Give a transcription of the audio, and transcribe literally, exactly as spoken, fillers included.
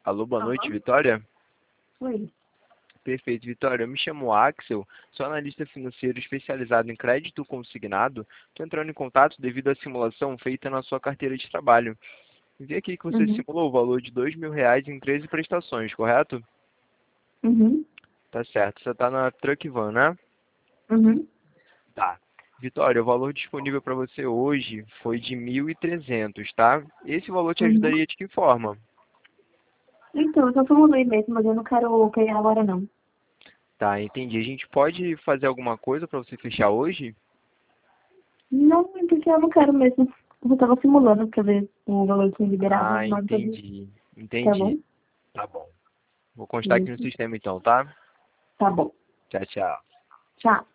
Alô, boa noite, Aham. Vitória. Oi. Perfeito, Vitória. Eu me chamo Axel, sou analista financeiro especializado em crédito consignado. Estou entrando em contato devido à simulação feita na sua carteira de trabalho. Vi aqui que você Uhum. simulou o valor de dois mil reais em treze prestações, correto? Uhum. Tá certo. Você está na Truck Van, né? Uhum. Tá. Vitória, o valor disponível para você hoje foi de mil e trezentos, tá? Esse valor te Uhum. ajudaria de que forma? Então, eu só formulei mesmo, mas eu não quero pegar agora, não. Tá, entendi. A gente pode fazer alguma coisa para você fechar hoje? Não, porque eu não quero mesmo. Eu tava simulando pra ver o valor que me liberava, Ah, mas eu... entendi. Tá Entendi. bom? Tá bom. Vou constar aqui no Isso. sistema então, tá? Tá bom. Tchau, tchau. Tchau.